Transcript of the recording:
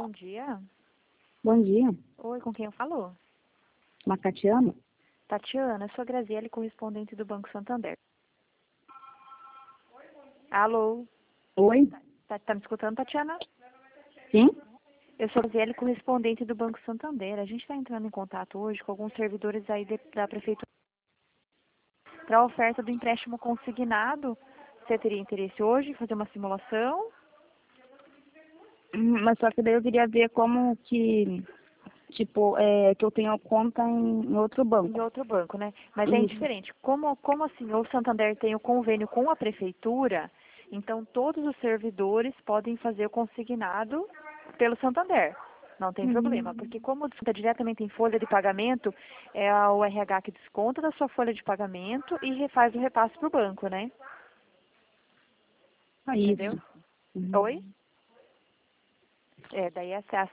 Bom dia. Bom dia, Oi, com quem eu falo? Macatiano. Tatiana, eu sou a Graziele, correspondente do Banco Santander. Alô? Oi? Tá me escutando, Tatiana? Sim? Eu sou a Graziele, correspondente do Banco Santander. A gente está entrando em contato hoje com alguns servidores aí da Prefeitura para a oferta do empréstimo consignado. Você teria interesse hoje em fazer uma simulação? Mas só que daí eu queria ver como que, que eu tenho conta em outro Em banco. outro banco, né? Mas é Isso. indiferente. Como assim, o Santander tem o convênio com a Prefeitura, então todos os servidores podem fazer o consignado pelo Santander. Não tem problema, porque como desconta diretamente em folha de pagamento, é o RH que desconta da sua folha de pagamento e faz o repasse para o banco, né? Ah, Entendeu? isso. Oi? Daí essa é a